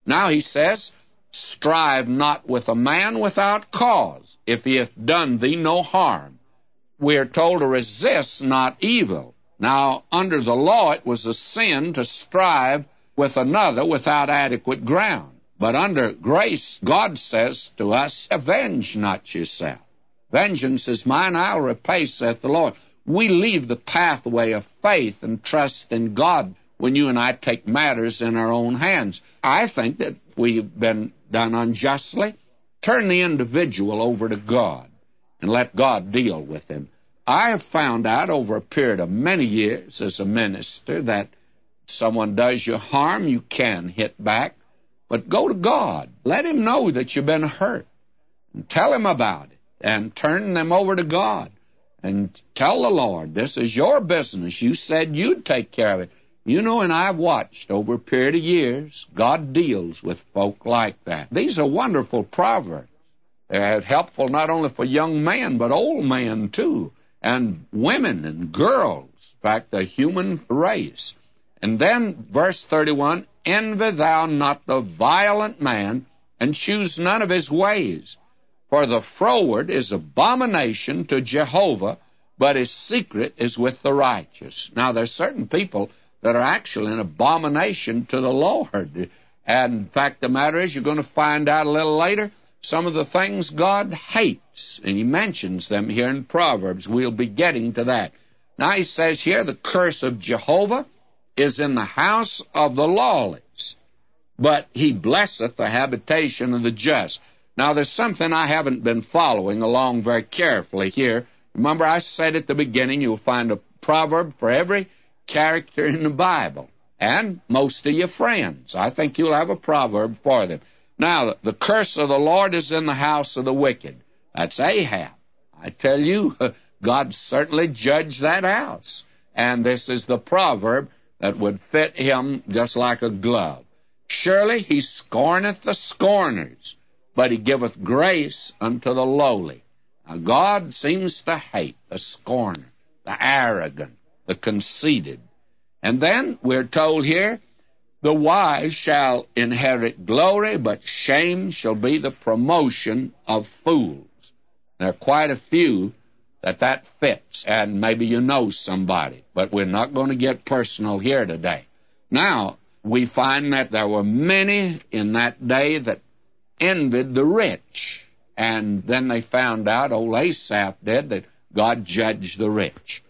Now he says, strive not with a man without cause, if he hath done thee no harm. We are told to resist not evil. Now, under the law, it was a sin to strive with another without adequate ground. But under grace, God says to us, avenge not yourself. Vengeance is mine, I'll repay, saith the Lord. We leave the pathway of faith and trust in God when you and I take matters in our own hands. I think that we've been done unjustly. Turn the individual over to God and let God deal with him. I have found out over a period of many years as a minister that someone does you harm, you can hit back, but go to God. Let him know that you've been hurt, and tell him about it, and turn them over to God, and tell the Lord, this is your business. You said you'd take care of it. You know, and I've watched over a period of years, God deals with folk like that. These are wonderful proverbs. They're helpful not only for young men, but old men too, and women and girls, in fact, the human race. And then, verse 31, envy thou not the violent man, and choose none of his ways. For the froward is abomination to Jehovah, but his secret is with the righteous. Now, there's certain people that are actually an abomination to the Lord. And, in fact, the matter is, you're going to find out a little later, some of the things God hates, and he mentions them here in Proverbs. We'll be getting to that. Now he says here, the curse of Jehovah is in the house of the lawless, but he blesseth the habitation of the just. Now there's something I haven't been following along very carefully here. Remember I said at the beginning you'll find a proverb for every character in the Bible, and most of your friends. I think you'll have a proverb for them. Now, the curse of the Lord is in the house of the wicked. That's Ahab. I tell you, God certainly judged that house. And this is the proverb that would fit him just like a glove. Surely he scorneth the scorners, but he giveth grace unto the lowly. Now, God seems to hate the scorner, the arrogant, the conceited. And then we're told here, the wise shall inherit glory, but shame shall be the promotion of fools. There are quite a few that fits, and maybe you know somebody, but we're not going to get personal here today. Now, we find that there were many in that day that envied the rich, and then they found out, old Asaph did, that God judged the rich.